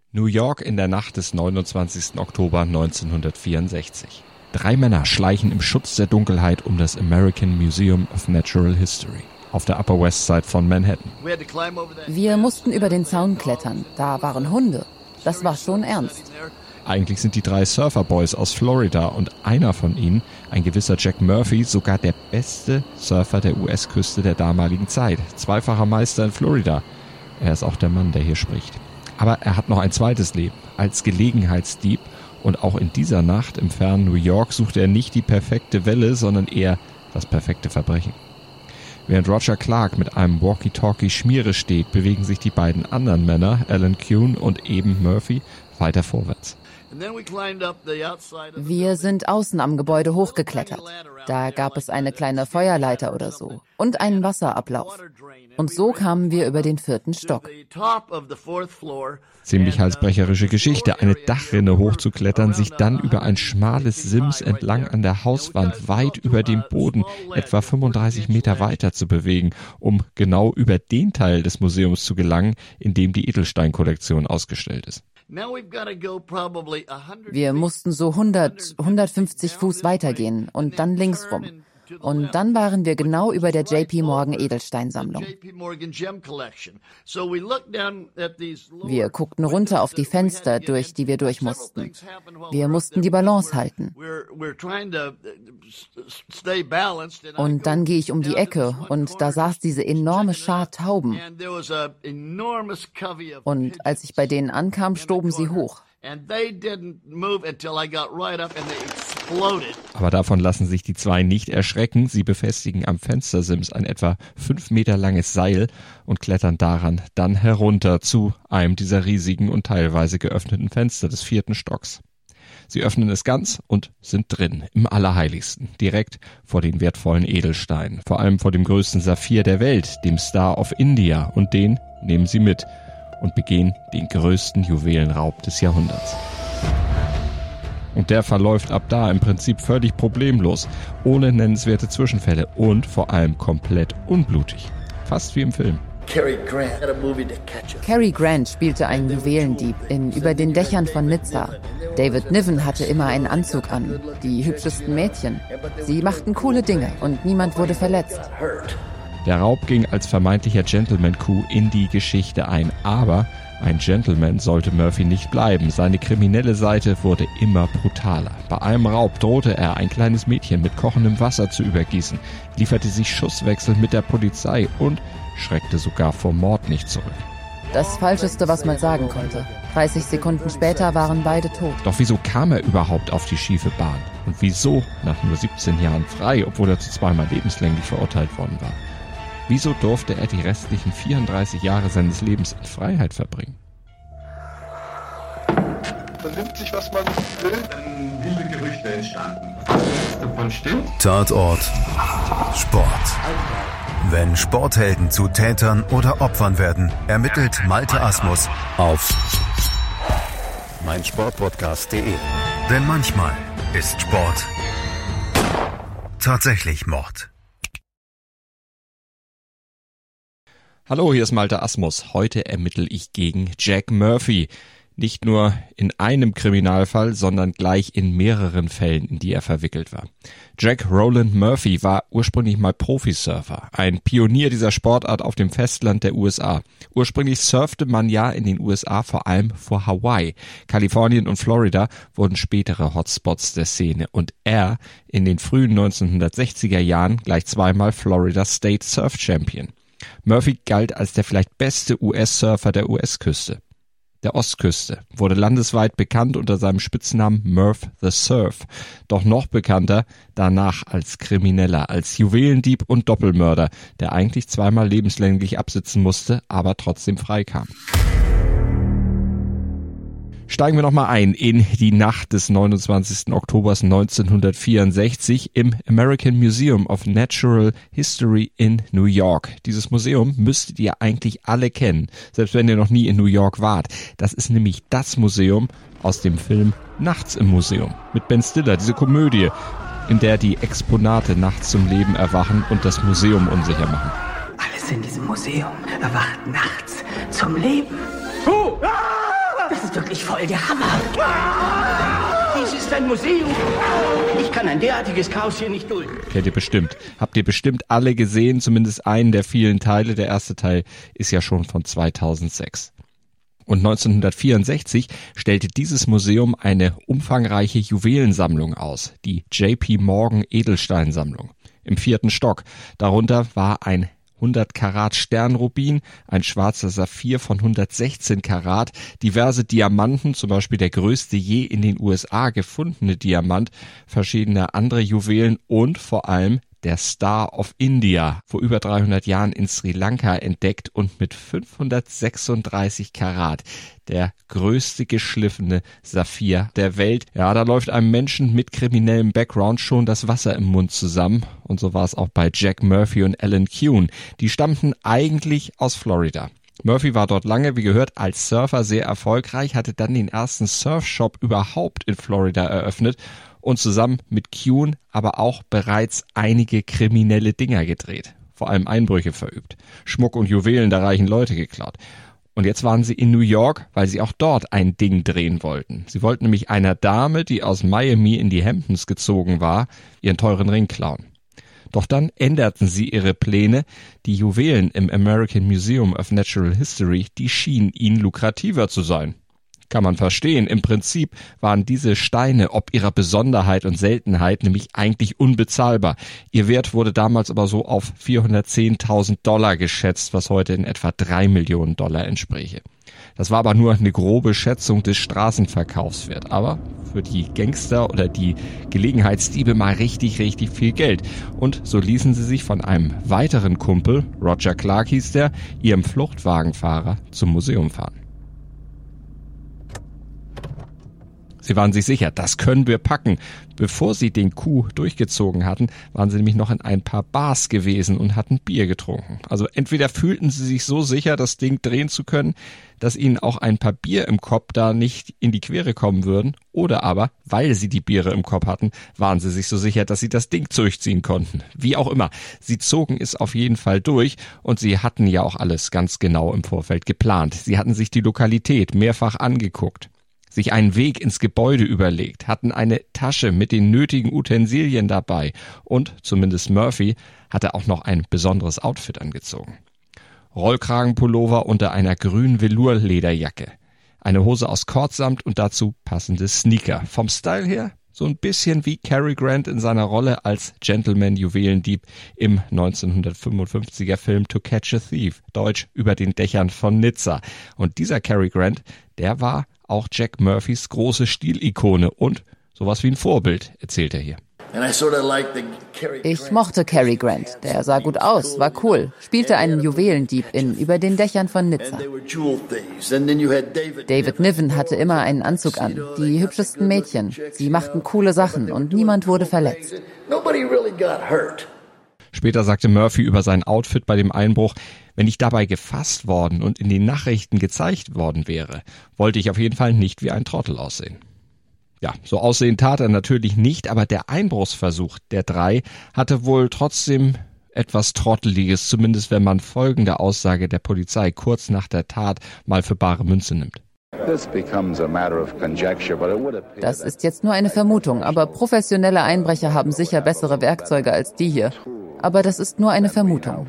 New York in der Nacht des 29. Oktober 1964. 3 Männer schleichen im Schutz der Dunkelheit um das American Museum of Natural History auf der Upper West Side von Manhattan. Wir mussten über den Zaun klettern. Da waren Hunde. Das war schon ernst. Eigentlich sind die 3 Surferboys aus Florida und einer von ihnen, ein gewisser Jack Murphy, sogar der beste Surfer der US-Küste der damaligen Zeit. 2-facher Meister in Florida. Er ist auch der Mann, der hier spricht. Aber er hat noch ein zweites Leben. Als Gelegenheitsdieb und auch in dieser Nacht im fernen New York sucht er nicht die perfekte Welle, sondern eher das perfekte Verbrechen. Während Roger Clark mit einem Walkie-Talkie Schmiere steht, bewegen sich die beiden anderen Männer, Alan Kuhn und eben Murphy, weiter vorwärts. Wir sind außen am Gebäude hochgeklettert. Da gab es eine kleine Feuerleiter oder so und einen Wasserablauf. Und so kamen wir über den 4. Stock. Ziemlich halsbrecherische Geschichte, eine Dachrinne hochzuklettern, sich dann über ein schmales Sims entlang an der Hauswand weit über dem Boden etwa 35 Meter weiter zu bewegen, um genau über den Teil des Museums zu gelangen, in dem die Edelsteinkollektion ausgestellt ist. Wir mussten so 150 Fuß weitergehen und dann links rum. Und dann waren wir genau über der JP Morgan Edelsteinsammlung. Wir guckten runter auf die Fenster, durch die wir durch mussten. Wir mussten die Balance halten. Und dann gehe ich um die Ecke und da saß diese enorme Schar Tauben. Und als ich bei denen ankam, stoben sie hoch. Aber davon lassen sich die 2 nicht erschrecken. Sie befestigen am Fenstersims ein etwa 5 Meter langes Seil und klettern daran dann herunter zu einem dieser riesigen und teilweise geöffneten Fenster des 4. Stocks. Sie öffnen es ganz und sind drin, im Allerheiligsten, direkt vor den wertvollen Edelsteinen. Vor allem vor dem größten Saphir der Welt, dem Star of India. Und den nehmen sie mit und begehen den größten Juwelenraub des Jahrhunderts. Und der verläuft ab da im Prinzip völlig problemlos, ohne nennenswerte Zwischenfälle und vor allem komplett unblutig. Fast wie im Film. Cary Grant spielte einen Juwelendieb in Über den Dächern von Nizza. David Niven hatte immer einen Anzug an. Die hübschesten Mädchen. Sie machten coole Dinge und niemand wurde verletzt. Der Raub ging als vermeintlicher Gentleman-Coup in die Geschichte ein, aber ein Gentleman sollte Murphy nicht bleiben. Seine kriminelle Seite wurde immer brutaler. Bei einem Raub drohte er, ein kleines Mädchen mit kochendem Wasser zu übergießen, lieferte sich Schusswechsel mit der Polizei und schreckte sogar vor Mord nicht zurück. Das Falscheste, was man sagen konnte. 30 Sekunden später waren beide tot. Doch wieso kam er überhaupt auf die schiefe Bahn? Und wieso nach nur 17 Jahren frei, obwohl er zu 2-mal lebenslänglich verurteilt worden war? Wieso durfte er die restlichen 34 Jahre seines Lebens in Freiheit verbringen? Man nimmt sich, was man will. Dann wilde Gerüchte entstanden. Davon stimmt. Tatort Sport. Wenn Sporthelden zu Tätern oder Opfern werden, ermittelt Malte Asmus auf meinsportpodcast.de. Denn manchmal ist Sport tatsächlich Mord. Hallo, hier ist Malte Asmus. Heute ermittle ich gegen Jack Murphy. Nicht nur in einem Kriminalfall, sondern gleich in mehreren Fällen, in die er verwickelt war. Jack Roland Murphy war ursprünglich mal Profisurfer, ein Pionier dieser Sportart auf dem Festland der USA. Ursprünglich surfte man ja in den USA vor allem vor Hawaii. Kalifornien und Florida wurden spätere Hotspots der Szene und er in den frühen 1960er Jahren gleich 2-mal Florida State Surf Champion. Murphy galt als der vielleicht beste US-Surfer der US-Küste. Der Ostküste, wurde landesweit bekannt unter seinem Spitznamen Murph the Surf, doch noch bekannter danach als Krimineller, als Juwelendieb und Doppelmörder, der eigentlich 2-mal lebenslänglich absitzen musste, aber trotzdem freikam. Steigen wir nochmal ein in die Nacht des 29. Oktobers 1964 im American Museum of Natural History in New York. Dieses Museum müsstet ihr eigentlich alle kennen, selbst wenn ihr noch nie in New York wart. Das ist nämlich das Museum aus dem Film Nachts im Museum mit Ben Stiller, diese Komödie, in der die Exponate nachts zum Leben erwachen und das Museum unsicher machen. Alles in diesem Museum erwacht nachts zum Leben. Das ist wirklich voll der Hammer. Dies ist ein Museum. Ich kann ein derartiges Chaos hier nicht dulden. Kennt ihr bestimmt. Habt ihr bestimmt alle gesehen, zumindest einen der vielen Teile. Der erste Teil ist ja schon von 2006. Und 1964 stellte dieses Museum eine umfangreiche Juwelensammlung aus, die J.P. Morgan Edelsteinsammlung. Im 4. Stock. Darunter war ein 100 Karat Sternrubin, ein schwarzer Saphir von 116 Karat, diverse Diamanten, zum Beispiel der größte je in den USA gefundene Diamant, verschiedene andere Juwelen und vor allem der Star of India, vor über 300 Jahren in Sri Lanka entdeckt und mit 536 Karat, der größte geschliffene Saphir der Welt. Ja, da läuft einem Menschen mit kriminellem Background schon das Wasser im Mund zusammen. Und so war es auch bei Jack Murphy und Alan Kuhn. Die stammten eigentlich aus Florida. Murphy war dort lange, wie gehört, als Surfer sehr erfolgreich, hatte dann den ersten Surfshop überhaupt in Florida eröffnet und zusammen mit Kuhn aber auch bereits einige kriminelle Dinger gedreht, vor allem Einbrüche verübt, Schmuck und Juwelen der reichen Leute geklaut. Und jetzt waren sie in New York, weil sie auch dort ein Ding drehen wollten. Sie wollten nämlich einer Dame, die aus Miami in die Hamptons gezogen war, ihren teuren Ring klauen. Doch dann änderten sie ihre Pläne. Die Juwelen im American Museum of Natural History, die schienen ihnen lukrativer zu sein. Kann man verstehen. Im Prinzip waren diese Steine ob ihrer Besonderheit und Seltenheit nämlich eigentlich unbezahlbar. Ihr Wert wurde damals aber so auf $410.000 geschätzt, was heute in etwa $3 Millionen entspräche. Das war aber nur eine grobe Schätzung des Straßenverkaufswerts. Aber für die Gangster oder die Gelegenheitsdiebe mal richtig viel Geld. Und so ließen sie sich von einem weiteren Kumpel, Roger Clark hieß der, ihrem Fluchtwagenfahrer zum Museum fahren. Sie waren sich sicher, das können wir packen. Bevor sie den Coup durchgezogen hatten, waren sie nämlich noch in ein paar Bars gewesen und hatten Bier getrunken. Also entweder fühlten sie sich so sicher, das Ding drehen zu können, dass ihnen auch ein paar Bier im Kopf da nicht in die Quere kommen würden, oder aber, weil sie die Biere im Kopf hatten, waren sie sich so sicher, dass sie das Ding durchziehen konnten. Wie auch immer, sie zogen es auf jeden Fall durch und sie hatten ja auch alles ganz genau im Vorfeld geplant. Sie hatten sich die Lokalität mehrfach angeguckt, sich einen Weg ins Gebäude überlegt, hatten eine Tasche mit den nötigen Utensilien dabei und, zumindest Murphy, hatte auch noch ein besonderes Outfit angezogen. Rollkragenpullover unter einer grünen Velour-Lederjacke, eine Hose aus Kordsamt und dazu passende Sneaker. Vom Style her so ein bisschen wie Cary Grant in seiner Rolle als Gentleman-Juwelendieb im 1955er Film To Catch a Thief, deutsch Über den Dächern von Nizza. Und dieser Cary Grant, der war auch Jack Murphys große Stilikone und sowas wie ein Vorbild, erzählt er hier. Ich mochte Cary Grant. Der sah gut aus, war cool, spielte einen Juwelendieb in Über den Dächern von Nizza. David Niven hatte immer einen Anzug an, die hübschesten Mädchen. Sie machten coole Sachen und niemand wurde verletzt. Später sagte Murphy über sein Outfit bei dem Einbruch: Wenn ich dabei gefasst worden und in den Nachrichten gezeigt worden wäre, wollte ich auf jeden Fall nicht wie ein Trottel aussehen. Ja, so aussehen tat er natürlich nicht, aber der Einbruchsversuch der drei hatte wohl trotzdem etwas Trotteliges, zumindest wenn man folgende Aussage der Polizei kurz nach der Tat mal für bare Münze nimmt. Das ist jetzt nur eine Vermutung, aber professionelle Einbrecher haben sicher bessere Werkzeuge als die hier. Aber das ist nur eine Vermutung.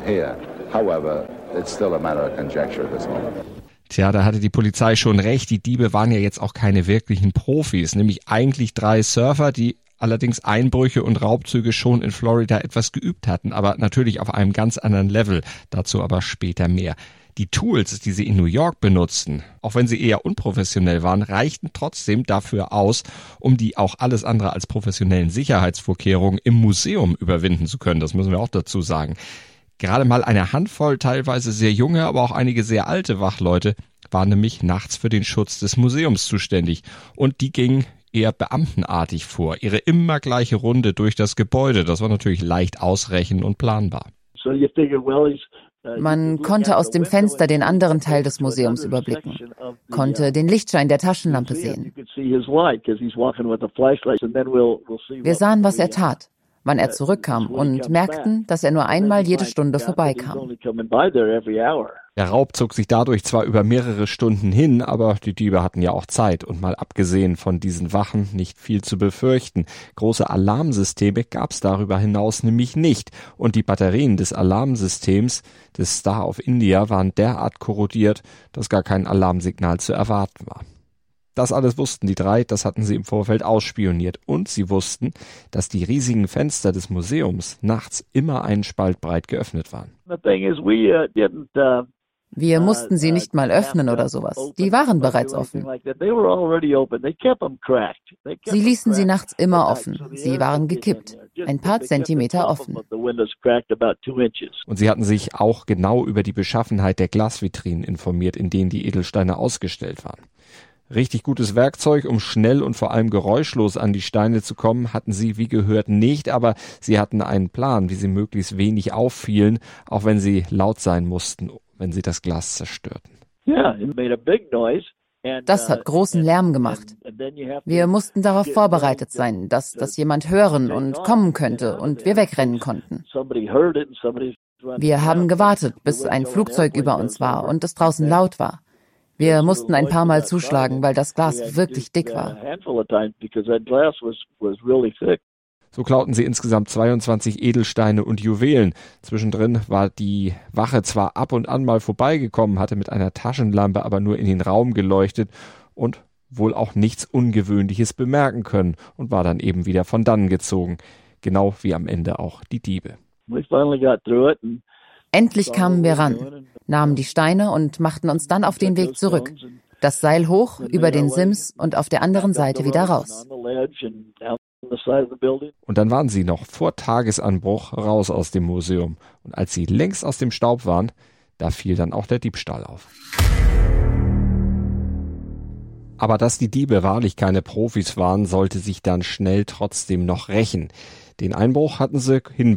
Tja, da hatte die Polizei schon recht. Die Diebe waren ja jetzt auch keine wirklichen Profis, nämlich eigentlich 3 Surfer, die allerdings Einbrüche und Raubzüge schon in Florida etwas geübt hatten, aber natürlich auf einem ganz anderen Level. Dazu aber später mehr. Die Tools, die sie in New York benutzten, auch wenn sie eher unprofessionell waren, reichten trotzdem dafür aus, um die auch alles andere als professionellen Sicherheitsvorkehrungen im Museum überwinden zu können. Das müssen wir auch dazu sagen. Gerade mal eine Handvoll, teilweise sehr junge, aber auch einige sehr alte Wachleute waren nämlich nachts für den Schutz des Museums zuständig. Und die gingen eher beamtenartig vor. Ihre immer gleiche Runde durch das Gebäude. Das war natürlich leicht ausrechnen und planbar. Man konnte aus dem Fenster den anderen Teil des Museums überblicken, konnte den Lichtschein der Taschenlampe sehen. Wir sahen, was er tat. wann er zurückkam und merkten, dass er nur einmal jede Stunde vorbeikam. Der Raub zog sich dadurch zwar über mehrere Stunden hin, aber die Diebe hatten ja auch Zeit und mal abgesehen von diesen Wachen nicht viel zu befürchten. Große Alarmsysteme gab es darüber hinaus nämlich nicht und die Batterien des Alarmsystems des Star of India waren derart korrodiert, dass gar kein Alarmsignal zu erwarten war. Das alles wussten die drei, das hatten sie im Vorfeld ausspioniert und sie wussten, dass die riesigen Fenster des Museums nachts immer einen Spalt breit geöffnet waren. Wir mussten sie nicht mal öffnen oder sowas. Die waren bereits offen. Sie ließen sie nachts immer offen. Sie waren gekippt. Ein paar Zentimeter offen. Und sie hatten sich auch genau über die Beschaffenheit der Glasvitrinen informiert, in denen die Edelsteine ausgestellt waren. Richtig gutes Werkzeug, um schnell und vor allem geräuschlos an die Steine zu kommen, hatten sie wie gehört nicht, aber sie hatten einen Plan, wie sie möglichst wenig auffielen, auch wenn sie laut sein mussten, wenn sie das Glas zerstörten. Das hat großen Lärm gemacht. Wir mussten darauf vorbereitet sein, dass das jemand hören und kommen könnte und wir wegrennen konnten. Wir haben gewartet, bis ein Flugzeug über uns war und es draußen laut war. Wir mussten ein paar Mal zuschlagen, weil das Glas wirklich dick war. So klauten sie insgesamt 22 Edelsteine und Juwelen. Zwischendrin war die Wache zwar ab und an mal vorbeigekommen, hatte mit einer Taschenlampe aber nur in den Raum geleuchtet und wohl auch nichts Ungewöhnliches bemerken können und war dann eben wieder von dannen gezogen. Genau wie am Ende auch die Diebe. Endlich kamen wir ran, nahmen die Steine und machten uns dann auf den Weg zurück. Das Seil hoch, über den Sims und auf der anderen Seite wieder raus. Und dann waren sie noch vor Tagesanbruch raus aus dem Museum. Und als sie längst aus dem Staub waren, da fiel dann auch der Diebstahl auf. Aber dass die Diebe wahrlich keine Profis waren, sollte sich dann schnell trotzdem noch rächen. Den Einbruch hatten sie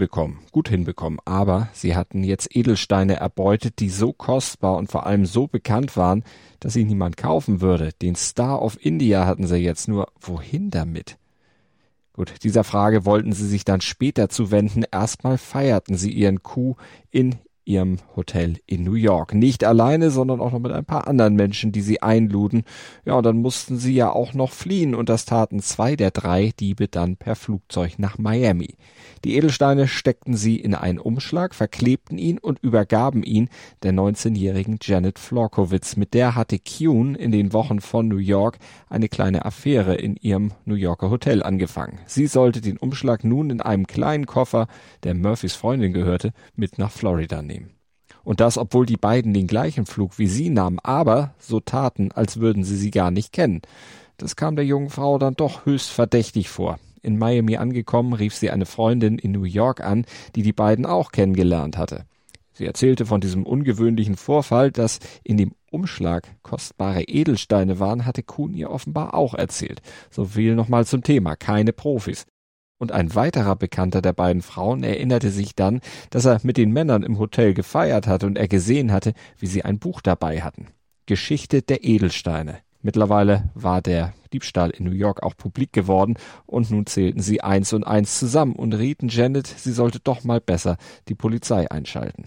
gut hinbekommen, aber sie hatten jetzt Edelsteine erbeutet, die so kostbar und vor allem so bekannt waren, dass sie niemand kaufen würde. Den Star of India hatten sie jetzt, nur wohin damit? Gut, dieser Frage wollten sie sich dann später zuwenden. Erstmal feierten sie ihren Coup in ihrem Hotel in New York. Nicht alleine, sondern auch noch mit ein paar anderen Menschen, die sie einluden. Ja, und dann mussten sie ja auch noch fliehen und das taten 2 der 3 Diebe dann per Flugzeug nach Miami. Die Edelsteine steckten sie in einen Umschlag, verklebten ihn und übergaben ihn der 19-jährigen Janet Florkowitz. Mit der hatte Kuhn in den Wochen von New York eine kleine Affäre in ihrem New Yorker Hotel angefangen. Sie sollte den Umschlag nun in einem kleinen Koffer, der Murphys Freundin gehörte, mit nach Florida nehmen. Und das, obwohl die beiden den gleichen Flug wie sie nahmen, aber so taten, als würden sie gar nicht kennen. Das kam der jungen Frau dann doch höchst verdächtig vor. In Miami angekommen, rief sie eine Freundin in New York an, die beiden auch kennengelernt hatte. Sie erzählte von diesem ungewöhnlichen Vorfall, dass in dem Umschlag kostbare Edelsteine waren, hatte Kuhn ihr offenbar auch erzählt. So viel nochmal zum Thema, keine Profis. Und ein weiterer Bekannter der beiden Frauen erinnerte sich dann, dass er mit den Männern im Hotel gefeiert hatte und er gesehen hatte, wie sie ein Buch dabei hatten. Geschichte der Edelsteine. Mittlerweile war der Diebstahl in New York auch publik geworden und nun zählten sie 1 und 1 zusammen und rieten Janet, sie sollte doch mal besser die Polizei einschalten.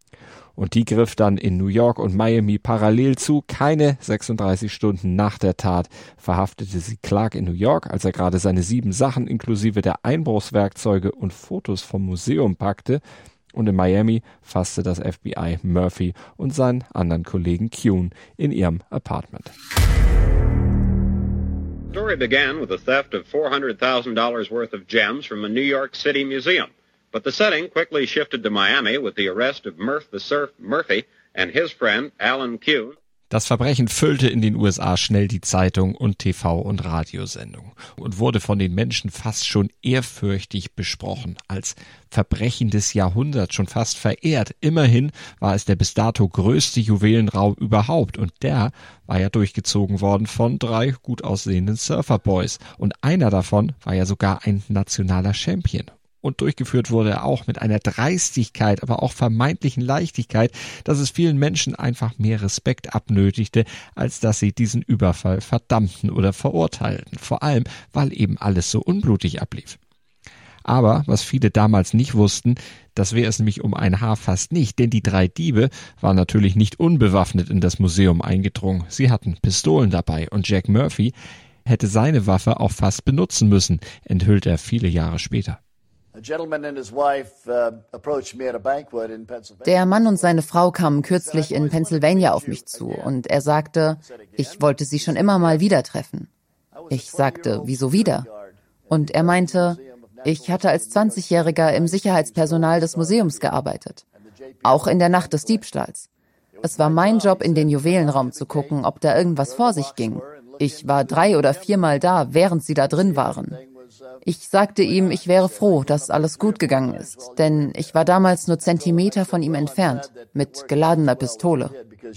Und die griff dann in New York und Miami parallel zu. Keine 36 Stunden nach der Tat verhaftete sie Clark in New York, als er gerade seine 7 Sachen inklusive der Einbruchswerkzeuge und Fotos vom Museum packte. Und in Miami fasste das FBI Murphy und seinen anderen Kollegen Kuhn in ihrem Apartment. The story began with the theft of $400,000 worth of gems from a New York City museum. But the setting quickly shifted to Miami with the arrest of Murph the Surf Murphy and his friend Alan Kuhn. Das Verbrechen füllte in den USA schnell die Zeitung und TV- und Radiosendungen und wurde von den Menschen fast schon ehrfürchtig besprochen, als Verbrechen des Jahrhunderts, schon fast verehrt. Immerhin war es der bis dato größte Juwelenraub überhaupt und der war ja durchgezogen worden von 3 gut aussehenden Surferboys und einer davon war ja sogar ein nationaler Champion. Und durchgeführt wurde er auch mit einer Dreistigkeit, aber auch vermeintlichen Leichtigkeit, dass es vielen Menschen einfach mehr Respekt abnötigte, als dass sie diesen Überfall verdammten oder verurteilten. Vor allem, weil eben alles so unblutig ablief. Aber was viele damals nicht wussten, das wäre es nämlich um ein Haar fast nicht, denn die 3 Diebe waren natürlich nicht unbewaffnet in das Museum eingedrungen. Sie hatten Pistolen dabei und Jack Murphy hätte seine Waffe auch fast benutzen müssen, enthüllt er viele Jahre später. Der Mann und seine Frau kamen kürzlich in Pennsylvania auf mich zu und er sagte, ich wollte sie schon immer mal wieder treffen. Ich sagte, wieso wieder? Und er meinte, ich hatte als 20-Jähriger im Sicherheitspersonal des Museums gearbeitet. Auch in der Nacht des Diebstahls. Es war mein Job, in den Juwelenraum zu gucken, ob da irgendwas vor sich ging. Ich war 3 oder 4 Mal da, während sie da drin waren. Ich sagte ihm, ich wäre froh, dass alles gut gegangen ist, denn ich war damals nur Zentimeter von ihm entfernt, mit geladener Pistole.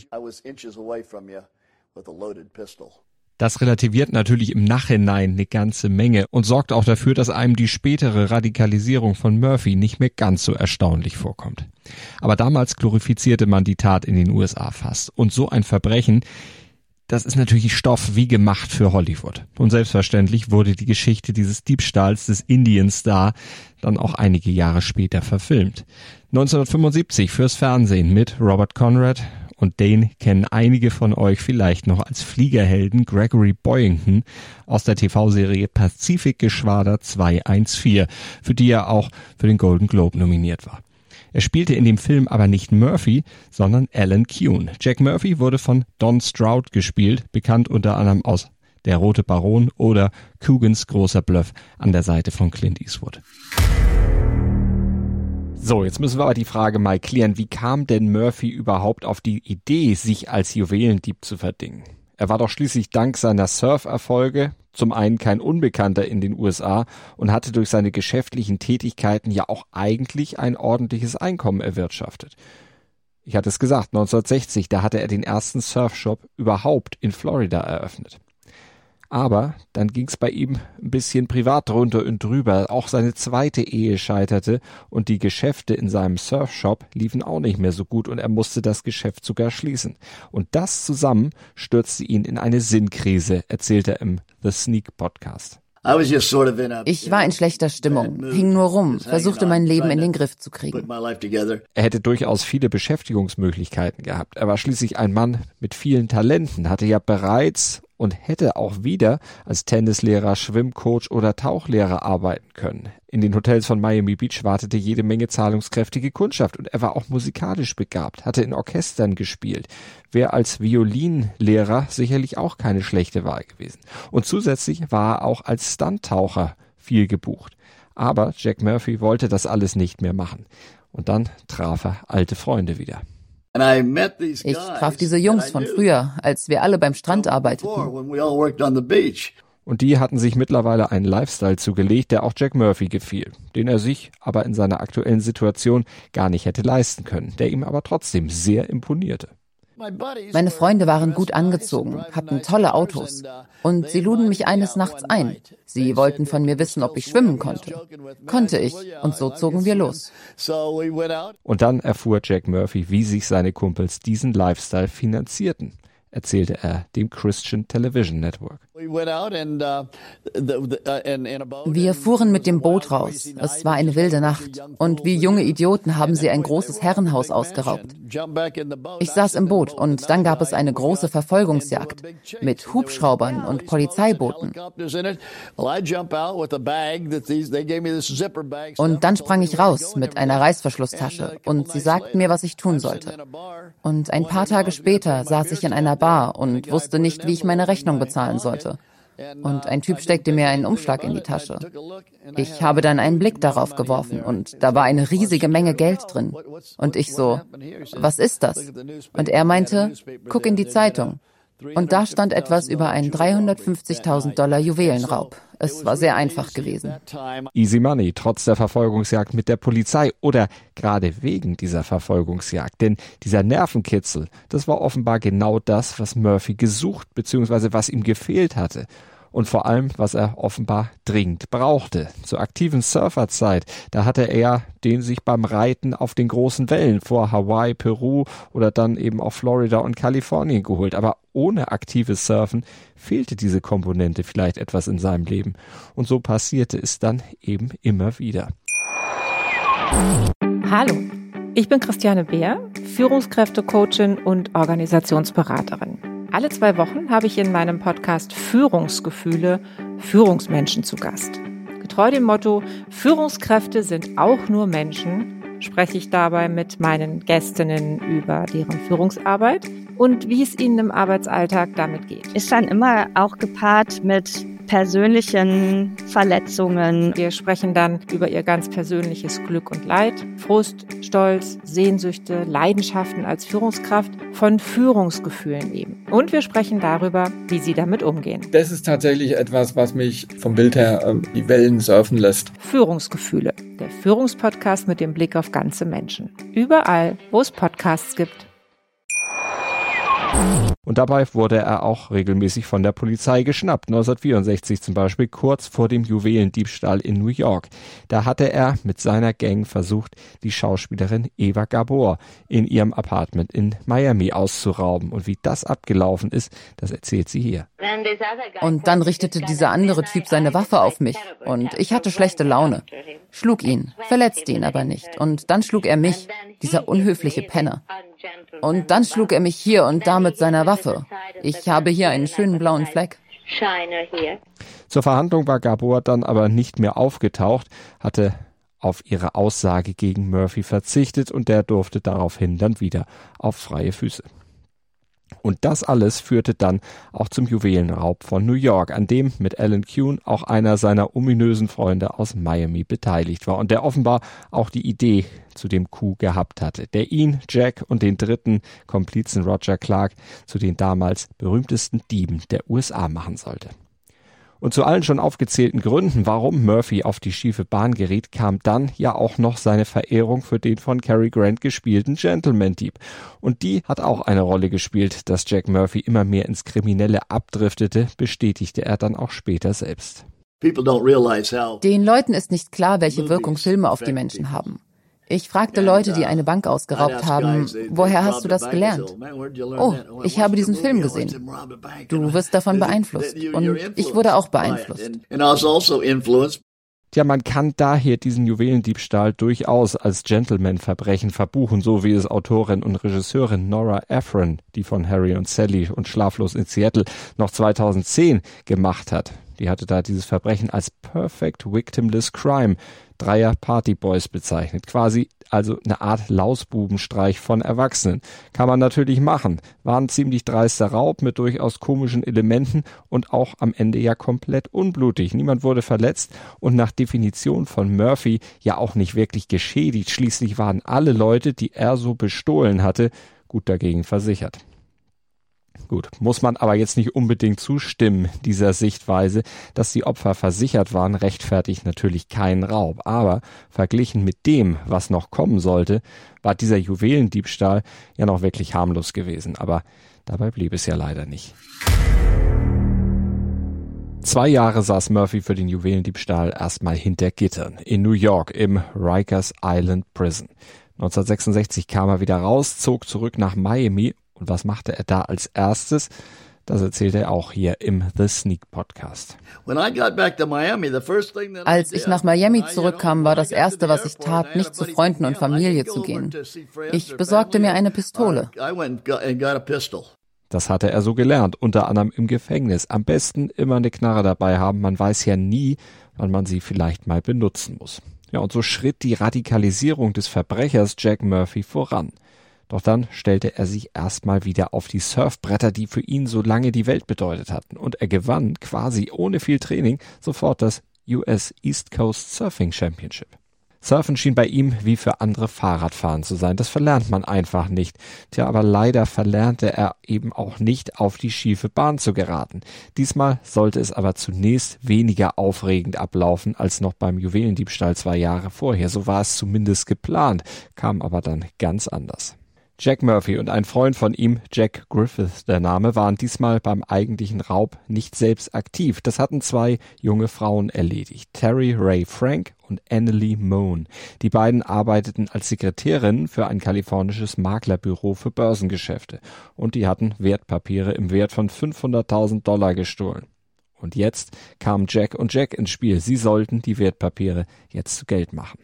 Das relativiert natürlich im Nachhinein eine ganze Menge und sorgt auch dafür, dass einem die spätere Radikalisierung von Murphy nicht mehr ganz so erstaunlich vorkommt. Aber damals glorifizierte man die Tat in den USA fast. Und so ein Verbrechen, das ist natürlich Stoff wie gemacht für Hollywood. Und selbstverständlich wurde die Geschichte dieses Diebstahls des Indian Star dann auch einige Jahre später verfilmt. 1975 fürs Fernsehen mit Robert Conrad. Und den kennen einige von euch vielleicht noch als Fliegerhelden Gregory Boyington aus der TV-Serie Pazifikgeschwader 214, für die er auch für den Golden Globe nominiert war. Er spielte in dem Film aber nicht Murphy, sondern Alan Kuhn. Jack Murphy wurde von Don Stroud gespielt, bekannt unter anderem aus Der Rote Baron oder Coogan's großer Bluff an der Seite von Clint Eastwood. So, jetzt müssen wir aber die Frage mal klären, wie kam denn Murphy überhaupt auf die Idee, sich als Juwelendieb zu verdingen? Er war doch schließlich dank seiner Surferfolge zum einen kein Unbekannter in den USA und hatte durch seine geschäftlichen Tätigkeiten ja auch eigentlich ein ordentliches Einkommen erwirtschaftet. Ich hatte es gesagt, 1960, da hatte er den ersten Surfshop überhaupt in Florida eröffnet. Aber dann ging's bei ihm ein bisschen privat drunter und drüber. Auch seine zweite Ehe scheiterte und die Geschäfte in seinem Surfshop liefen auch nicht mehr so gut und er musste das Geschäft sogar schließen. Und das zusammen stürzte ihn in eine Sinnkrise, erzählt er im The Sneak Podcast. Ich war in schlechter Stimmung, hing nur rum, versuchte mein Leben in den Griff zu kriegen. Er hätte durchaus viele Beschäftigungsmöglichkeiten gehabt. Er war schließlich ein Mann mit vielen Talenten, hatte ja bereits und hätte auch wieder als Tennislehrer, Schwimmcoach oder Tauchlehrer arbeiten können. In den Hotels von Miami Beach wartete jede Menge zahlungskräftige Kundschaft und er war auch musikalisch begabt, hatte in Orchestern gespielt. Wäre als Violinlehrer sicherlich auch keine schlechte Wahl gewesen. Und zusätzlich war er auch als Stunttaucher viel gebucht. Aber Jack Murphy wollte das alles nicht mehr machen. Und dann traf er alte Freunde wieder. Ich traf diese Jungs von früher, als wir alle beim Strand arbeiteten. Und die hatten sich mittlerweile einen Lifestyle zugelegt, der auch Jack Murphy gefiel, den er sich aber in seiner aktuellen Situation gar nicht hätte leisten können, der ihm aber trotzdem sehr imponierte. Meine Freunde waren gut angezogen, hatten tolle Autos und sie luden mich eines Nachts ein. Sie wollten von mir wissen, ob ich schwimmen konnte. Konnte ich und so zogen wir los. Und dann erfuhr Jack Murphy, wie sich seine Kumpels diesen Lifestyle finanzierten, erzählte er dem Christian Television Network. Wir fuhren mit dem Boot raus. Es war eine wilde Nacht. Und wie junge Idioten haben sie ein großes Herrenhaus ausgeraubt. Ich saß im Boot und dann gab es eine große Verfolgungsjagd mit Hubschraubern und Polizeibooten. Und dann sprang ich raus mit einer Reißverschlusstasche und sie sagten mir, was ich tun sollte. Und ein paar Tage später saß ich in einer Bar und wusste nicht, wie ich meine Rechnung bezahlen sollte. Und ein Typ steckte mir einen Umschlag in die Tasche. Ich habe dann einen Blick darauf geworfen und da war eine riesige Menge Geld drin. Und ich so, was ist das? Und er meinte, guck in die Zeitung. Und da stand etwas über einen $350.000 Juwelenraub. Es war sehr einfach gewesen. Easy Money, trotz der Verfolgungsjagd mit der Polizei oder gerade wegen dieser Verfolgungsjagd. Denn dieser Nervenkitzel, das war offenbar genau das, was Murphy gesucht bzw. was ihm gefehlt hatte. Und vor allem, was er offenbar dringend brauchte. Zur aktiven Surferzeit, da hatte er den sich beim Reiten auf den großen Wellen vor Hawaii, Peru oder dann eben auch Florida und Kalifornien geholt. Aber ohne aktives Surfen fehlte diese Komponente vielleicht etwas in seinem Leben. Und so passierte es dann eben immer wieder. Hallo, ich bin Christiane Beer, Führungskräftecoachin und Organisationsberaterin. Alle 2 Wochen habe ich in meinem Podcast Führungsgefühle Führungsmenschen zu Gast. Getreu dem Motto, Führungskräfte sind auch nur Menschen, spreche ich dabei mit meinen Gästinnen über deren Führungsarbeit und wie es ihnen im Arbeitsalltag damit geht. Ist dann immer auch gepaart mit persönlichen Verletzungen. Wir sprechen dann über ihr ganz persönliches Glück und Leid, Frust, Stolz, Sehnsüchte, Leidenschaften als Führungskraft, von Führungsgefühlen eben. Und wir sprechen darüber, wie sie damit umgehen. Das ist tatsächlich etwas, was mich vom Bild her die Wellen surfen lässt. Führungsgefühle, der Führungspodcast mit dem Blick auf ganze Menschen. Überall, wo es Podcasts gibt. Und dabei wurde er auch regelmäßig von der Polizei geschnappt. 1964 zum Beispiel, kurz vor dem Juwelendiebstahl in New York. Da hatte er mit seiner Gang versucht, die Schauspielerin Eva Gabor in ihrem Apartment in Miami auszurauben. Und wie das abgelaufen ist, das erzählt sie hier. Und dann richtete dieser andere Typ seine Waffe auf mich. Und ich hatte schlechte Laune. Schlug ihn, verletzte ihn aber nicht. Und dann schlug er mich, dieser unhöfliche Penner. Und dann schlug er mich hier und da mit seiner Waffe. Ich habe hier einen schönen blauen Fleck. Zur Verhandlung war Gabor dann aber nicht mehr aufgetaucht, hatte auf ihre Aussage gegen Murphy verzichtet und der durfte daraufhin dann wieder auf freie Füße. Und das alles führte dann auch zum Juwelenraub von New York, an dem mit Alan Kuhn auch einer seiner ominösen Freunde aus Miami beteiligt war und der offenbar auch die Idee zu dem Coup gehabt hatte, der ihn, Jack und den dritten Komplizen Roger Clark zu den damals berühmtesten Dieben der USA machen sollte. Und zu allen schon aufgezählten Gründen, warum Murphy auf die schiefe Bahn geriet, kam dann ja auch noch seine Verehrung für den von Cary Grant gespielten Gentleman-Dieb. Und die hat auch eine Rolle gespielt, dass Jack Murphy immer mehr ins Kriminelle abdriftete, bestätigte er dann auch später selbst. Den Leuten ist nicht klar, welche Wirkung Filme auf die Menschen haben. Ich fragte Leute, die eine Bank ausgeraubt haben, woher hast du das gelernt? Oh, ich habe diesen Film gesehen. Du wirst davon beeinflusst. Und ich wurde auch beeinflusst. Ja, man kann daher diesen Juwelendiebstahl durchaus als Gentleman-Verbrechen verbuchen, so wie es Autorin und Regisseurin Nora Ephron, die von Harry und Sally und Schlaflos in Seattle noch 2010 gemacht hat. Die hatte da dieses Verbrechen als Perfect Victimless Crime dreier Partyboys bezeichnet. Quasi also eine Art Lausbubenstreich von Erwachsenen. Kann man natürlich machen. War ein ziemlich dreister Raub mit durchaus komischen Elementen und auch am Ende ja komplett unblutig. Niemand wurde verletzt und nach Definition von Murphy ja auch nicht wirklich geschädigt. Schließlich waren alle Leute, die er so bestohlen hatte, gut dagegen versichert. Gut, muss man aber jetzt nicht unbedingt zustimmen, dieser Sichtweise, dass die Opfer versichert waren, rechtfertigt natürlich keinen Raub. Aber verglichen mit dem, was noch kommen sollte, war dieser Juwelendiebstahl ja noch wirklich harmlos gewesen. Aber dabei blieb es ja leider nicht. 2 Jahre saß Murphy für den Juwelendiebstahl erstmal hinter Gittern in New York im Rikers Island Prison. 1966 kam er wieder raus, zog zurück nach Miami. Und was machte er da als erstes? Das erzählt er auch hier im The Sneak Podcast. Als ich nach Miami zurückkam, war das Erste, was ich tat, nicht zu Freunden und Familie zu gehen. Ich besorgte mir eine Pistole. Das hatte er so gelernt, unter anderem im Gefängnis. Am besten immer eine Knarre dabei haben, man weiß ja nie, wann man sie vielleicht mal benutzen muss. Ja, und so schritt die Radikalisierung des Verbrechers Jack Murphy voran. Doch dann stellte er sich erstmal wieder auf die Surfbretter, die für ihn so lange die Welt bedeutet hatten. Und er gewann quasi ohne viel Training sofort das US East Coast Surfing Championship. Surfen schien bei ihm wie für andere Fahrradfahren zu sein. Das verlernt man einfach nicht. Tja, aber leider verlernte er eben auch nicht, auf die schiefe Bahn zu geraten. Diesmal sollte es aber zunächst weniger aufregend ablaufen als noch beim Juwelendiebstahl 2 Jahre vorher. So war es zumindest geplant, kam aber dann ganz anders. Jack Murphy und ein Freund von ihm, Jack Griffith der Name, waren diesmal beim eigentlichen Raub nicht selbst aktiv. Das hatten 2 junge Frauen erledigt, Terry Ray Frank und Annalee Moan. Die beiden arbeiteten als Sekretärinnen für ein kalifornisches Maklerbüro für Börsengeschäfte und die hatten Wertpapiere im Wert von $500.000 gestohlen. Und jetzt kamen Jack und Jack ins Spiel. Sie sollten die Wertpapiere jetzt zu Geld machen.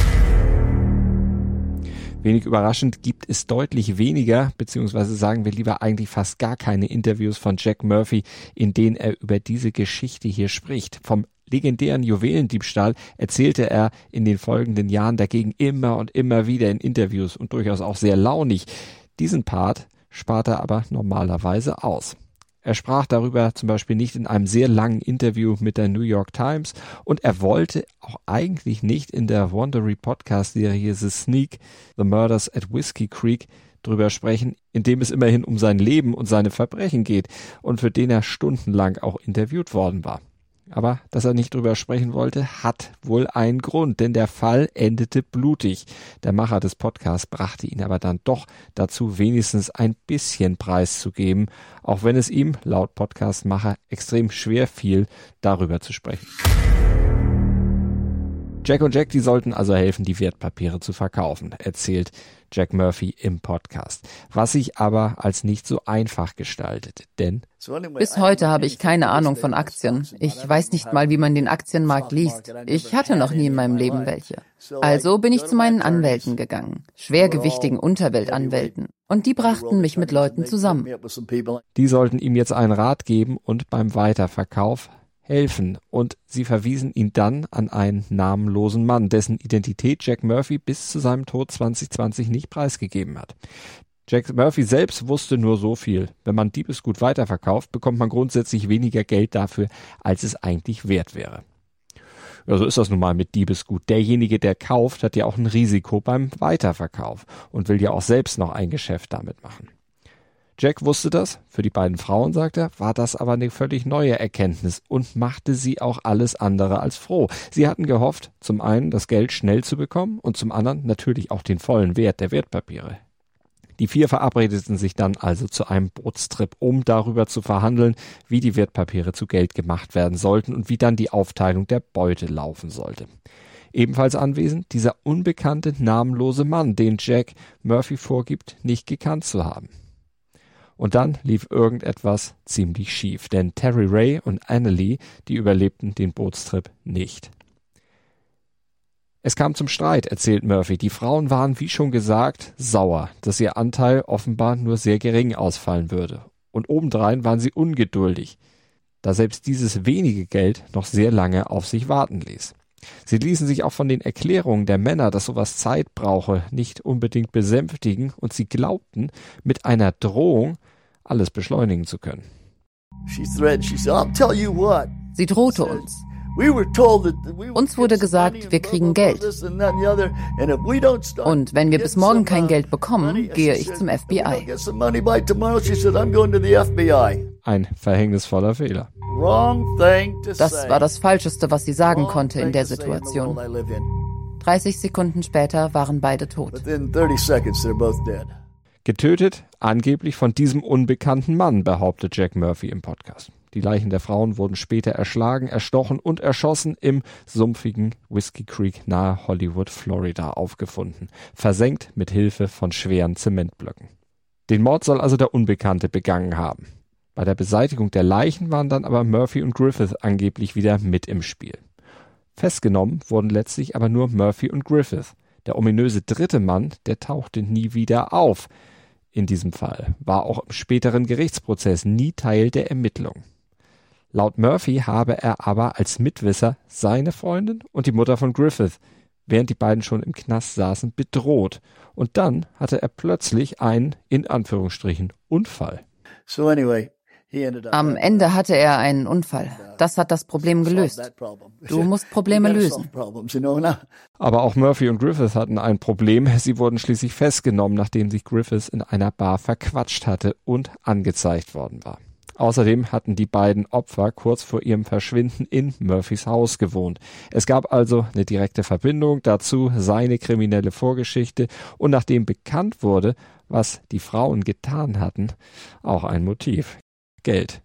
Wenig überraschend gibt es deutlich weniger, beziehungsweise sagen wir lieber eigentlich fast gar keine Interviews von Jack Murphy, in denen er über diese Geschichte hier spricht. Vom legendären Juwelendiebstahl erzählte er in den folgenden Jahren dagegen immer und immer wieder in Interviews und durchaus auch sehr launig. Diesen Part spart er aber normalerweise aus. Er sprach darüber zum Beispiel nicht in einem sehr langen Interview mit der New York Times und er wollte auch eigentlich nicht in der Wondery Podcast-Serie The Sneak, The Murders at Whiskey Creek drüber sprechen, in dem es immerhin um sein Leben und seine Verbrechen geht und für den er stundenlang auch interviewt worden war. Aber dass er nicht drüber sprechen wollte, hat wohl einen Grund, denn der Fall endete blutig. Der Macher des Podcasts brachte ihn aber dann doch dazu, wenigstens ein bisschen preiszugeben, auch wenn es ihm, laut Podcastmacher, extrem schwer fiel, darüber zu sprechen. Jack und Jack, die sollten also helfen, die Wertpapiere zu verkaufen, erzählt Jack Murphy im Podcast. Was sich aber als nicht so einfach gestaltete, denn bis heute habe ich keine Ahnung von Aktien. Ich weiß nicht mal, wie man den Aktienmarkt liest. Ich hatte noch nie in meinem Leben welche. Also bin ich zu meinen Anwälten gegangen, schwergewichtigen Unterweltanwälten. Und die brachten mich mit Leuten zusammen. Die sollten ihm jetzt einen Rat geben und beim Weiterverkauf helfen. Und sie verwiesen ihn dann an einen namenlosen Mann, dessen Identität Jack Murphy bis zu seinem Tod 2020 nicht preisgegeben hat. Jack Murphy selbst wusste nur so viel. Wenn man Diebesgut weiterverkauft, bekommt man grundsätzlich weniger Geld dafür, als es eigentlich wert wäre. Ja, so ist das nun mal mit Diebesgut. Derjenige, der kauft, hat ja auch ein Risiko beim Weiterverkauf und will ja auch selbst noch ein Geschäft damit machen. Jack wusste das, für die beiden Frauen, sagt er, war das aber eine völlig neue Erkenntnis und machte sie auch alles andere als froh. Sie hatten gehofft, zum einen das Geld schnell zu bekommen und zum anderen natürlich auch den vollen Wert der Wertpapiere. Die 4 verabredeten sich dann also zu einem Bootstrip, um darüber zu verhandeln, wie die Wertpapiere zu Geld gemacht werden sollten und wie dann die Aufteilung der Beute laufen sollte. Ebenfalls anwesend dieser unbekannte, namenlose Mann, den Jack Murphy vorgibt, nicht gekannt zu haben. Und dann lief irgendetwas ziemlich schief, denn Terry Ray und Annalee, die überlebten den Bootstrip nicht. Es kam zum Streit, erzählt Murphy. Die Frauen waren, wie schon gesagt, sauer, dass ihr Anteil offenbar nur sehr gering ausfallen würde. Und obendrein waren sie ungeduldig, da selbst dieses wenige Geld noch sehr lange auf sich warten ließ. Sie ließen sich auch von den Erklärungen der Männer, dass sowas Zeit brauche, nicht unbedingt besänftigen und sie glaubten, mit einer Drohung alles beschleunigen zu können. Sie drohte uns. Uns wurde gesagt, wir kriegen Geld. Und wenn wir bis morgen kein Geld bekommen, gehe ich zum FBI. Ein verhängnisvoller Fehler. Das war das Falscheste, was sie sagen konnte in der Situation. 30 Sekunden später waren beide tot. Getötet, angeblich von diesem unbekannten Mann, behauptet Jack Murphy im Podcast. Die Leichen der Frauen wurden später erschlagen, erstochen und erschossen im sumpfigen Whiskey Creek nahe Hollywood, Florida, aufgefunden, versenkt mit Hilfe von schweren Zementblöcken. Den Mord soll also der Unbekannte begangen haben. Bei der Beseitigung der Leichen waren dann aber Murphy und Griffith angeblich wieder mit im Spiel. Festgenommen wurden letztlich aber nur Murphy und Griffith. Der ominöse dritte Mann, der tauchte nie wieder auf. In diesem Fall war auch im späteren Gerichtsprozess nie Teil der Ermittlungen. Laut Murphy habe er aber als Mitwisser seine Freundin und die Mutter von Griffith, während die beiden schon im Knast saßen, bedroht. Und dann hatte er plötzlich einen, in Anführungsstrichen, Unfall. Am Ende hatte er einen Unfall. Das hat das Problem gelöst. Du musst Probleme lösen. Aber auch Murphy und Griffith hatten ein Problem. Sie wurden schließlich festgenommen, nachdem sich Griffith in einer Bar verquatscht hatte und angezeigt worden war. Außerdem hatten die beiden Opfer kurz vor ihrem Verschwinden in Murphys Haus gewohnt. Es gab also eine direkte Verbindung, dazu seine kriminelle Vorgeschichte und nachdem bekannt wurde, was die Frauen getan hatten, auch ein Motiv: Geld.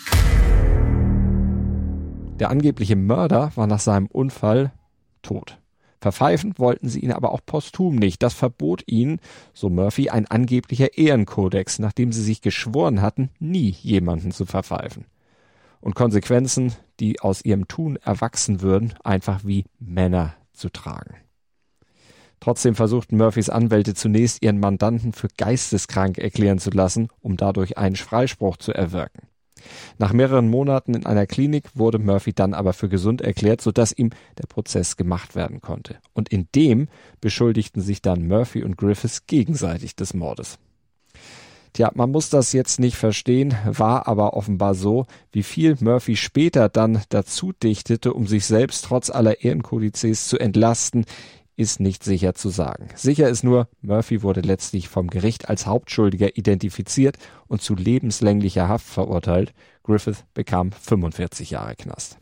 Der angebliche Mörder war nach seinem Unfall tot. Verpfeifen wollten sie ihn aber auch posthum nicht. Das verbot ihnen, so Murphy, ein angeblicher Ehrenkodex, nachdem sie sich geschworen hatten, nie jemanden zu verpfeifen. Und Konsequenzen, die aus ihrem Tun erwachsen würden, einfach wie Männer zu tragen. Trotzdem versuchten Murphys Anwälte zunächst, ihren Mandanten für geisteskrank erklären zu lassen, um dadurch einen Freispruch zu erwirken. Nach mehreren Monaten in einer Klinik wurde Murphy dann aber für gesund erklärt, sodass ihm der Prozess gemacht werden konnte. Und in dem beschuldigten sich dann Murphy und Griffiths gegenseitig des Mordes. Tja, man muss das jetzt nicht verstehen, war aber offenbar so. Wie viel Murphy später dann dazu dichtete, um sich selbst trotz aller Ehrenkodizes zu entlasten, ist nicht sicher zu sagen. Sicher ist nur, Murphy wurde letztlich vom Gericht als Hauptschuldiger identifiziert und zu lebenslänglicher Haft verurteilt. Griffith bekam 45 Jahre Knast.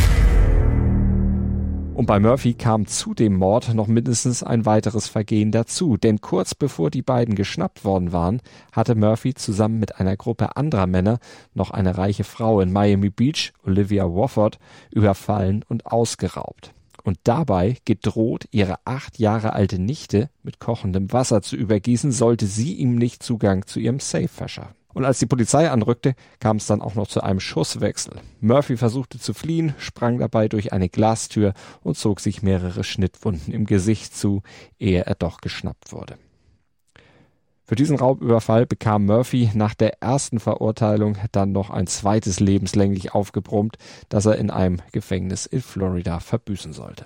Und bei Murphy kam zu dem Mord noch mindestens ein weiteres Vergehen dazu, denn kurz bevor die beiden geschnappt worden waren, hatte Murphy zusammen mit einer Gruppe anderer Männer noch eine reiche Frau in Miami Beach, Olivia Wofford, überfallen und ausgeraubt. Und dabei gedroht, ihre 8 Jahre alte Nichte mit kochendem Wasser zu übergießen, sollte sie ihm nicht Zugang zu ihrem Safe verschaffen. Und als die Polizei anrückte, kam es dann auch noch zu einem Schusswechsel. Murphy versuchte zu fliehen, sprang dabei durch eine Glastür und zog sich mehrere Schnittwunden im Gesicht zu, ehe er doch geschnappt wurde. Für diesen Raubüberfall bekam Murphy nach der ersten Verurteilung dann noch ein zweites lebenslänglich aufgebrummt, das er in einem Gefängnis in Florida verbüßen sollte.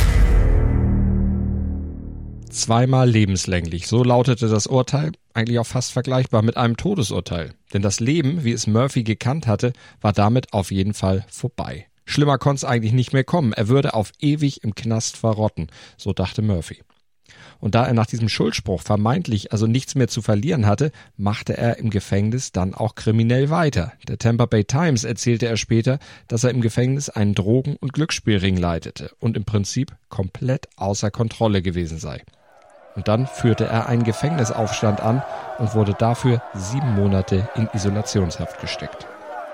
2-mal lebenslänglich, so lautete das Urteil, eigentlich auch fast vergleichbar mit einem Todesurteil. Denn das Leben, wie es Murphy gekannt hatte, war damit auf jeden Fall vorbei. Schlimmer konnte es eigentlich nicht mehr kommen, er würde auf ewig im Knast verrotten, so dachte Murphy. Und da er nach diesem Schuldspruch vermeintlich also nichts mehr zu verlieren hatte, machte er im Gefängnis dann auch kriminell weiter. Der Tampa Bay Times erzählte er später, dass er im Gefängnis einen Drogen- und Glücksspielring leitete und im Prinzip komplett außer Kontrolle gewesen sei. Und dann führte er einen Gefängnisaufstand an und wurde dafür 7 Monate in Isolationshaft gesteckt.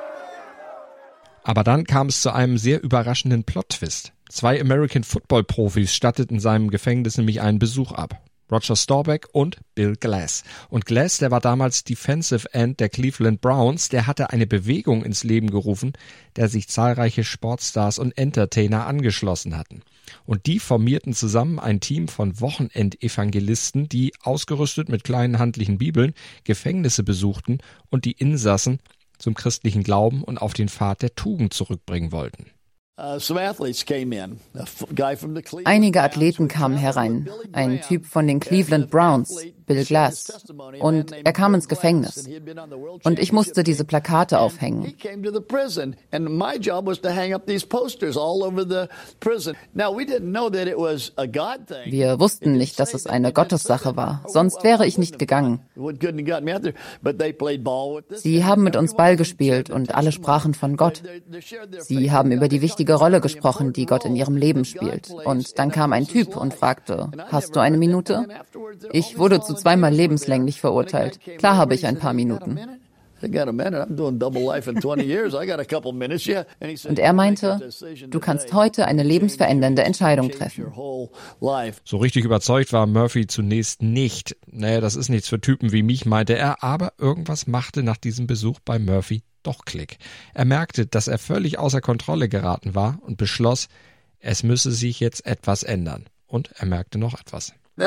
Aber dann kam es zu einem sehr überraschenden Plot-Twist. 2 American-Football-Profis statteten seinem Gefängnis nämlich einen Besuch ab. Roger Staubach und Bill Glass. Und Glass, der war damals Defensive End der Cleveland Browns, der hatte eine Bewegung ins Leben gerufen, der sich zahlreiche Sportstars und Entertainer angeschlossen hatten. Und die formierten zusammen ein Team von Wochenendevangelisten, die, ausgerüstet mit kleinen handlichen Bibeln, Gefängnisse besuchten und die Insassen zum christlichen Glauben und auf den Pfad der Tugend zurückbringen wollten. Einige Athleten kamen herein. Ein Typ von den Cleveland Browns, Bill Glass. Und er kam ins Gefängnis. Und ich musste diese Plakate aufhängen. Wir wussten nicht, dass es eine Gottessache war. Sonst wäre ich nicht gegangen. Sie haben mit uns Ball gespielt und alle sprachen von Gott. Sie haben über die wichtige Rolle gesprochen, die Gott in ihrem Leben spielt. Und dann kam ein Typ und fragte, hast du eine Minute? Ich wurde zu 2-mal lebenslänglich verurteilt. Klar habe ich ein paar Minuten. Und er meinte, du kannst heute eine lebensverändernde Entscheidung treffen. So richtig überzeugt war Murphy zunächst nicht. Naja, das ist nichts für Typen wie mich, meinte er, aber irgendwas machte nach diesem Besuch bei Murphy doch Klick. Er merkte, dass er völlig außer Kontrolle geraten war und beschloss, es müsse sich jetzt etwas ändern. Und er merkte noch etwas.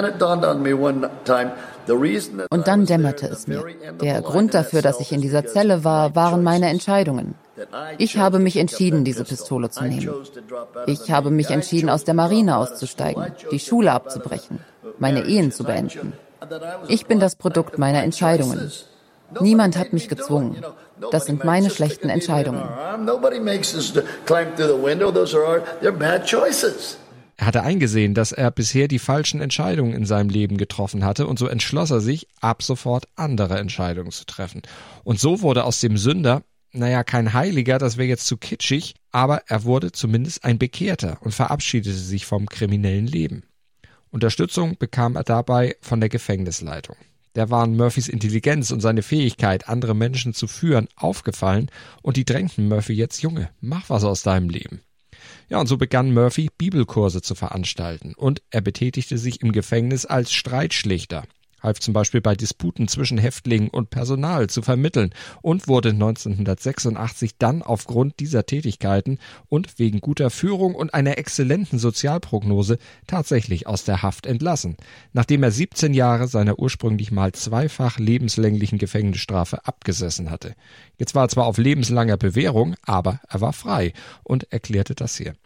Und dann dämmerte es mir. Der Grund dafür, dass ich in dieser Zelle war, waren meine Entscheidungen. Ich habe mich entschieden, diese Pistole zu nehmen. Ich habe mich entschieden, aus der Marine auszusteigen, die Schule abzubrechen, meine Ehen zu beenden. Ich bin das Produkt meiner Entscheidungen. Niemand hat mich gezwungen. Das sind meine schlechten Entscheidungen. Er hatte eingesehen, dass er bisher die falschen Entscheidungen in seinem Leben getroffen hatte und so entschloss er sich, ab sofort andere Entscheidungen zu treffen. Und so wurde aus dem Sünder kein Heiliger, das wäre jetzt zu kitschig, aber er wurde zumindest ein Bekehrter und verabschiedete sich vom kriminellen Leben. Unterstützung bekam er dabei von der Gefängnisleitung. Der waren Murphys Intelligenz und seine Fähigkeit, andere Menschen zu führen, aufgefallen und die drängten Murphy jetzt: Junge, mach was aus deinem Leben. Ja, und so begann Murphy, Bibelkurse zu veranstalten und er betätigte sich im Gefängnis als Streitschlichter, half zum Beispiel bei Disputen zwischen Häftlingen und Personal zu vermitteln und wurde 1986 dann aufgrund dieser Tätigkeiten und wegen guter Führung und einer exzellenten Sozialprognose tatsächlich aus der Haft entlassen, nachdem er 17 Jahre seiner ursprünglich mal zweifach lebenslänglichen Gefängnisstrafe abgesessen hatte. Jetzt war er zwar auf lebenslanger Bewährung, aber er war frei und erklärte das hier.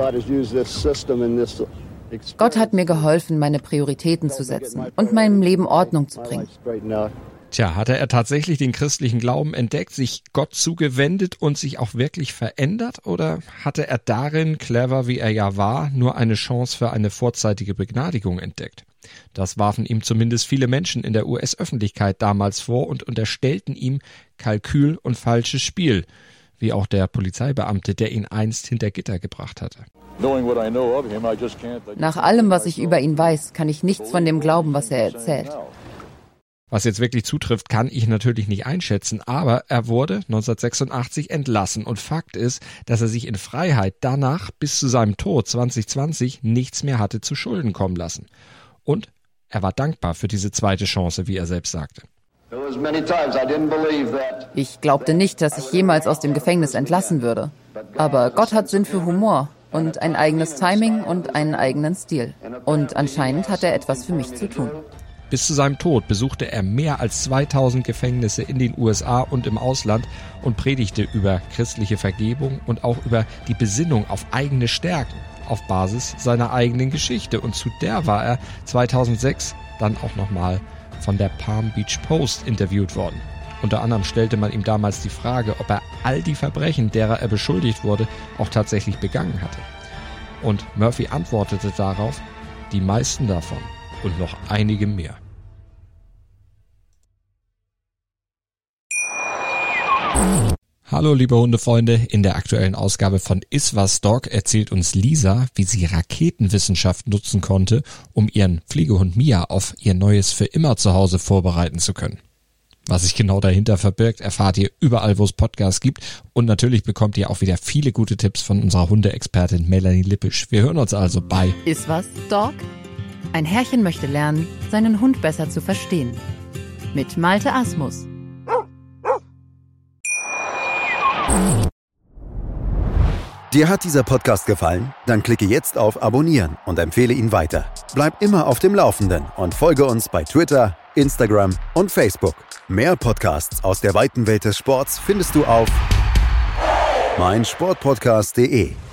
Gott hat mir geholfen, meine Prioritäten zu setzen und meinem Leben Ordnung zu bringen. Tja, hatte er tatsächlich den christlichen Glauben entdeckt, sich Gott zugewendet und sich auch wirklich verändert? Oder hatte er darin, clever wie er ja war, nur eine Chance für eine vorzeitige Begnadigung entdeckt? Das warfen ihm zumindest viele Menschen in der US-Öffentlichkeit damals vor und unterstellten ihm Kalkül und falsches Spiel, wie auch der Polizeibeamte, der ihn einst hinter Gitter gebracht hatte. Nach allem, was ich über ihn weiß, kann ich nichts von dem glauben, was er erzählt. Was jetzt wirklich zutrifft, kann ich natürlich nicht einschätzen, aber er wurde 1986 entlassen und Fakt ist, dass er sich in Freiheit danach bis zu seinem Tod 2020 nichts mehr hatte zu Schulden kommen lassen. Und er war dankbar für diese zweite Chance, wie er selbst sagte. Ich glaubte nicht, dass ich jemals aus dem Gefängnis entlassen würde. Aber Gott hat Sinn für Humor und ein eigenes Timing und einen eigenen Stil. Und anscheinend hat er etwas für mich zu tun. Bis zu seinem Tod besuchte er mehr als 2000 Gefängnisse in den USA und im Ausland und predigte über christliche Vergebung und auch über die Besinnung auf eigene Stärken auf Basis seiner eigenen Geschichte. Und zu der war er 2006 dann auch nochmal von der Palm Beach Post interviewt worden. Unter anderem stellte man ihm damals die Frage, ob er all die Verbrechen, derer er beschuldigt wurde, auch tatsächlich begangen hatte. Und Murphy antwortete darauf: die meisten davon und noch einige mehr. Hallo liebe Hundefreunde, in der aktuellen Ausgabe von Iswas Dog erzählt uns Lisa, wie sie Raketenwissenschaft nutzen konnte, um ihren Pflegehund Mia auf ihr neues für immer Zuhause vorbereiten zu können. Was sich genau dahinter verbirgt, erfahrt ihr überall, wo es Podcasts gibt. Und natürlich bekommt ihr auch wieder viele gute Tipps von unserer Hundeexpertin Melanie Lippisch. Wir hören uns also bei Iswas Dog? Ein Herrchen möchte lernen, seinen Hund besser zu verstehen. Mit Malte Asmus. Dir hat dieser Podcast gefallen? Dann klicke jetzt auf Abonnieren und empfehle ihn weiter. Bleib immer auf dem Laufenden und folge uns bei Twitter, Instagram und Facebook. Mehr Podcasts aus der weiten Welt des Sports findest du auf meinsportpodcast.de.